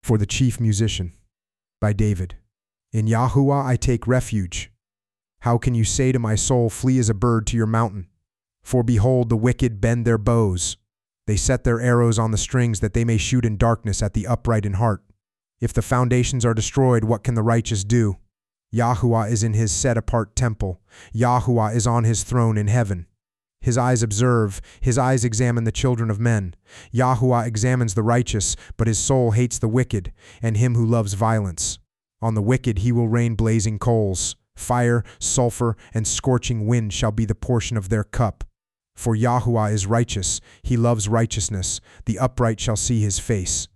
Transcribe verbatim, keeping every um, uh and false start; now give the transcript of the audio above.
For the Chief Musician, by David. In Yahuwah I take refuge. How can you say to my soul, flee as a bird to your mountain? For behold, the wicked bend their bows. They set their arrows on the strings that they may shoot in darkness at the upright in heart. If the foundations are destroyed, what can the righteous do? Yahuwah is in his set-apart temple. Yahuwah is on his throne in heaven. His eyes observe, his eyes examine the children of men. Yahuwah examines the righteous, but his soul hates the wicked, and him who loves violence. On the wicked he will rain blazing coals. Fire, sulfur, and scorching wind shall be the portion of their cup. For Yahuwah is righteous, he loves righteousness. The upright shall see his face.